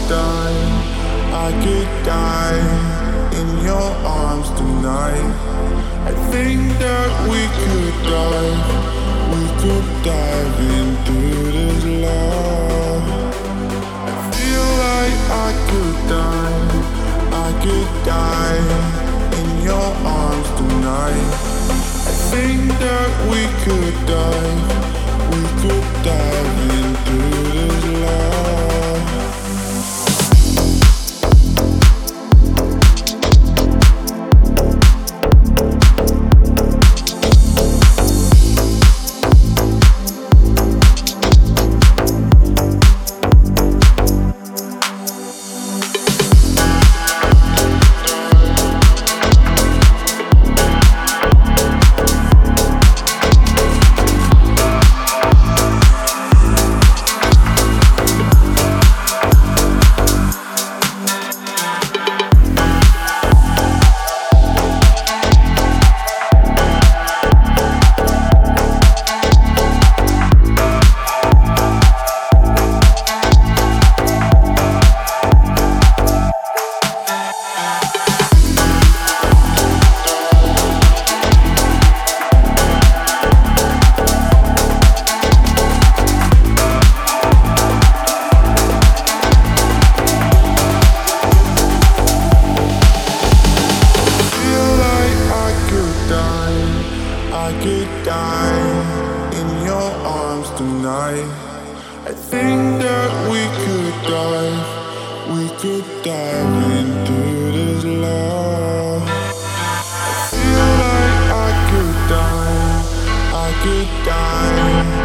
die, I could die in your arms tonight. I think that we could dive into this love. I feel like I could die in your arms tonight. I think that we could dive into this love. I could die in your arms tonight. I think that we could dive into this love. I feel like I could die